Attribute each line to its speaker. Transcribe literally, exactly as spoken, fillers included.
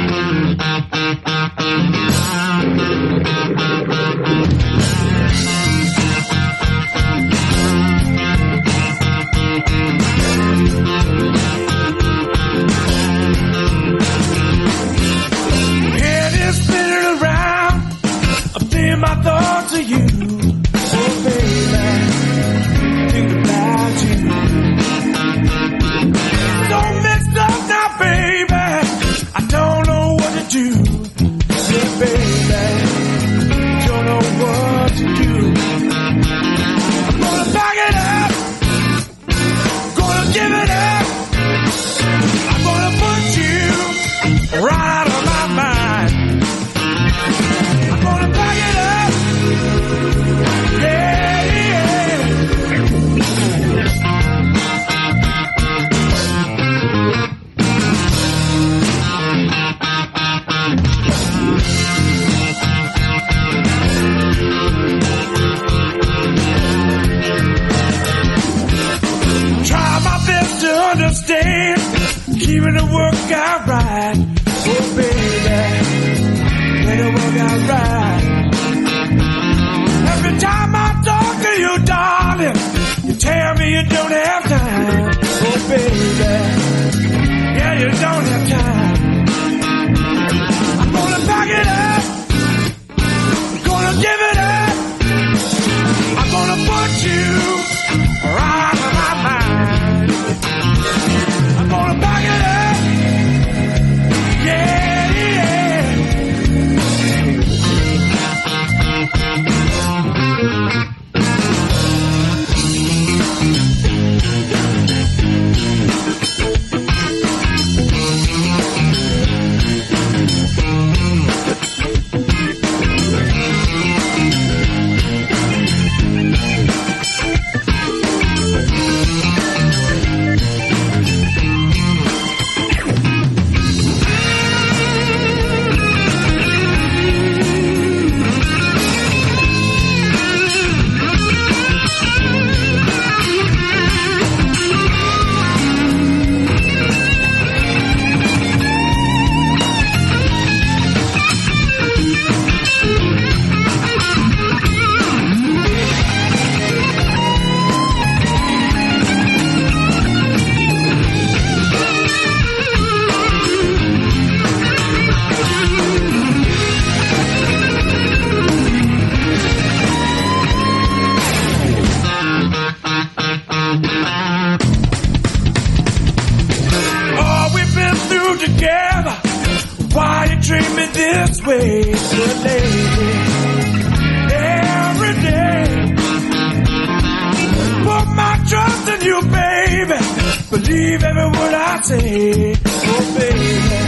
Speaker 1: My thoughts of you, oh baby, think about you. So mixed up now, baby, I don't know what to do. Yeah, baby, don't know what to do. I'm gonna back it up, gonna give it up. I'm gonna put you right out of my mind. I'm gonna back it up. Yeah, yeah. Try my best to understand, keeping the work out right. Oh baby, let it work out right. Every time I talk to you, darling, you tell me you don't have time. Oh, baby, yeah, you don't have time. I'm gonna back it up, I'm gonna give it up. I'm gonna put you right out of my mind. I'm gonna back it up, yeah, yeah. Together, why you treat me this way, good lady, every day. Put my trust in you, baby, believe every word I say, oh baby.